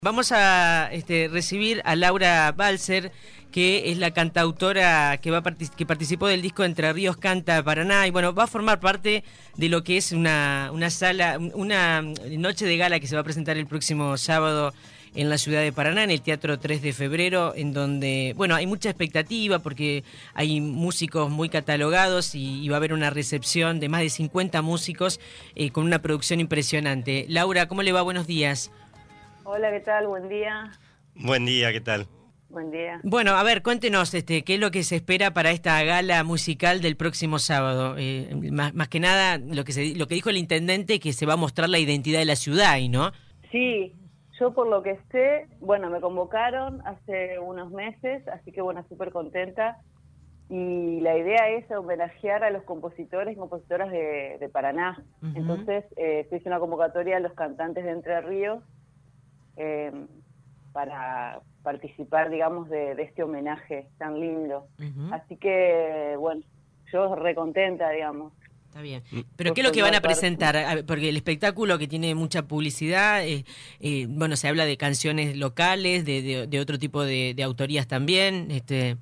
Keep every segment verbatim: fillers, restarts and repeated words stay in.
Vamos a este, recibir a Laura Balser, que es la cantautora que, va a partic- que participó del disco Entre Ríos Canta Paraná, y bueno, va a formar parte de lo que es una, una sala, una noche de gala que se va a presentar el próximo sábado en la ciudad de Paraná, en el Teatro tres de febrero, en donde, bueno, hay mucha expectativa porque hay músicos muy catalogados y, y va a haber una recepción de más de cincuenta músicos eh, con una producción impresionante. Laura, ¿cómo le va? Buenos días. Hola, ¿qué tal? Buen día. Buen día, ¿qué tal? Buen día. Bueno, a ver, cuéntenos este, qué es lo que se espera para esta gala musical del próximo sábado. Eh, más, más que nada, lo que se, lo que dijo el intendente, que se va a mostrar la identidad de la ciudad, ¿y no? Sí, yo por lo que sé, bueno, me convocaron hace unos meses, así que bueno, súper contenta. Y la idea es homenajear a los compositores y compositoras de, de Paraná. Uh-huh. Entonces, eh, se hizo una convocatoria a los cantantes de Entre Ríos, Eh, para participar, digamos, de, de este homenaje tan lindo. Uh-huh. Así que, bueno, yo recontenta, digamos. Está bien. ¿Pero qué es lo que van a presentar? Porque el espectáculo, que tiene mucha publicidad, eh, eh, bueno, se habla de canciones locales, de, de, de otro tipo de, de autorías también. Este...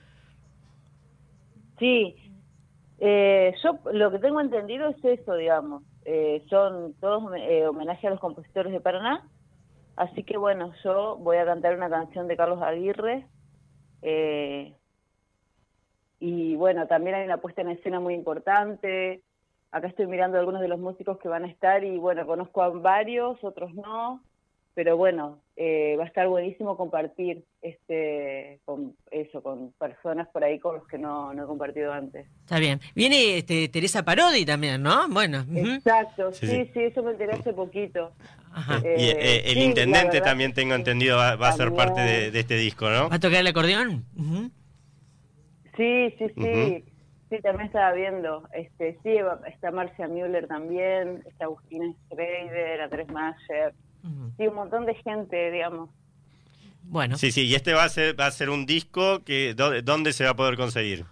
Sí, eh, yo lo que tengo entendido es eso, digamos. Eh, son todos eh, homenaje a los compositores de Paraná. Así que bueno, yo voy a cantar una canción de Carlos Aguirre, eh, y bueno, también hay una puesta en escena muy importante. Acá estoy mirando algunos de los músicos que van a estar y bueno, conozco a varios, otros no, pero bueno, eh, va a estar buenísimo compartir este con eso, con personas por ahí con los que no, no he compartido antes. Está bien. Viene este, Teresa Parodi también, ¿no? Bueno. Uh-huh. Exacto, sí, sí, sí, eso me enteré hace poquito. Ajá. Eh, y eh, el sí, intendente también tengo entendido va, va a ser parte de, de este disco, ¿no? ¿Va a tocar el acordeón? Uh-huh. Sí, sí, sí, uh-huh. Sí, también estaba viendo. Este, sí, está Marcia Müller también, está Agustina Schreiber, Andrés Mayer, uh-huh. Sí, un montón de gente, digamos. Bueno. Sí, sí, y este va a ser, va a ser un disco que ¿dónde se va a poder conseguir?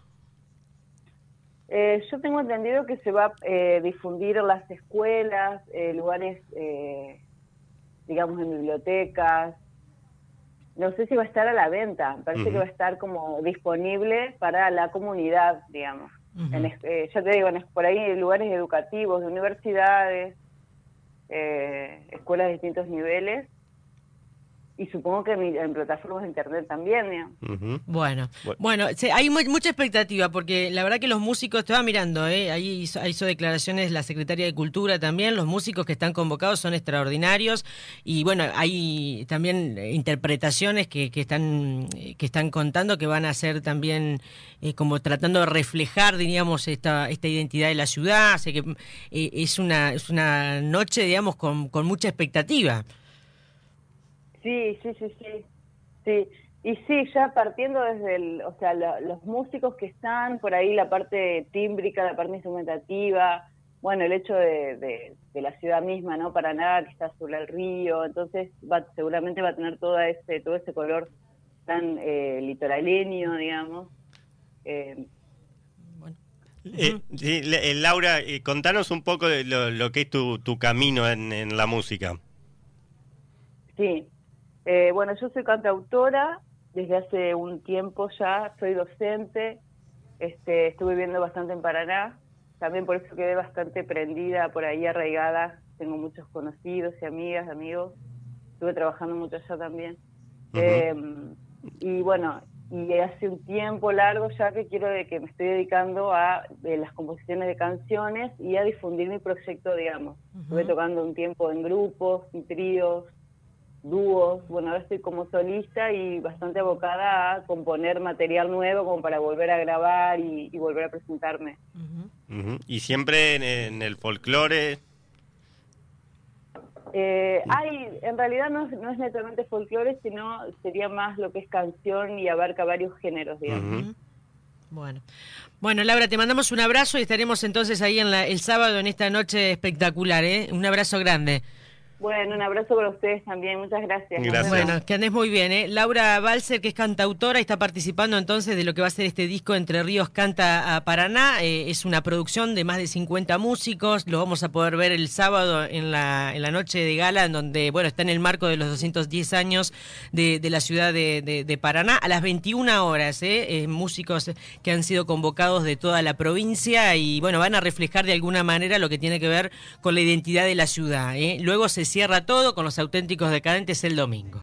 Eh, yo tengo entendido que se va a eh, difundir en las escuelas, eh, lugares, eh, digamos, en bibliotecas. No sé si va a estar a la venta, parece uh-huh. que va a estar como disponible para la comunidad, digamos. Uh-huh. En, eh, ya te digo, en, por ahí en lugares educativos, de universidades, eh, escuelas de distintos niveles. Y supongo que en, en plataformas de internet también, ¿no? Uh-huh. Bueno, bueno, se, hay muy, mucha expectativa, porque la verdad que los músicos, te va mirando, ¿eh? Ahí hizo, hizo declaraciones la Secretaría de Cultura también, los músicos que están convocados son extraordinarios, y bueno, hay también interpretaciones que, que están que están contando que van a ser también eh, como tratando de reflejar, diríamos, esta esta identidad de la ciudad, así que eh, es una es una noche, digamos, con, con mucha expectativa. Sí, sí, sí, sí, sí, y sí, ya partiendo desde el, o sea, la, los músicos que están por ahí, la parte tímbrica, la parte instrumentativa, bueno, el hecho de, de, de la ciudad misma, ¿no? Paraná, que está sobre el río, entonces va, seguramente va a tener todo ese, todo ese color tan eh, litoraleño, digamos. Eh, bueno. eh, sí, Laura, eh, contanos un poco de lo, lo que es tu, tu camino en, en la música. Sí. Eh, bueno, yo soy cantautora desde hace un tiempo ya, soy docente, este, estuve viviendo bastante en Paraná, también por eso quedé bastante prendida, por ahí arraigada, tengo muchos conocidos y amigas, amigos, estuve trabajando mucho allá también. Uh-huh. Eh, y bueno, y hace un tiempo largo ya que quiero de que me estoy dedicando a de las composiciones de canciones y a difundir mi proyecto, digamos. Uh-huh. Estuve tocando un tiempo en grupos, en tríos, dúos, bueno, ahora estoy como solista y bastante abocada a componer material nuevo como para volver a grabar y, y volver a presentarme. Uh-huh. Uh-huh. ¿Y siempre en, en el folclore? Eh, hay, en realidad no, no es netamente folclore, sino sería más lo que es canción y abarca varios géneros, digamos. Uh-huh. Bueno, bueno, Laura, te mandamos un abrazo y estaremos entonces ahí en la, el sábado en esta noche espectacular, ¿eh? Un abrazo grande. Bueno, un abrazo para ustedes también, muchas gracias. Gracias. Bueno, que andes muy bien, ¿eh? Laura Balser, que es cantautora y está participando entonces de lo que va a ser este disco Entre Ríos Canta a Paraná. Eh, es una producción de más de cincuenta músicos, lo vamos a poder ver el sábado en la, en la noche de gala, en donde, bueno, está en el marco de los doscientos diez años de, de la ciudad de, de, de Paraná, a las veintiuna horas, ¿eh? Eh, músicos que han sido convocados de toda la provincia y, bueno, van a reflejar de alguna manera lo que tiene que ver con la identidad de la ciudad, ¿eh? Luego se cierra todo con los Auténticos Decadentes el domingo.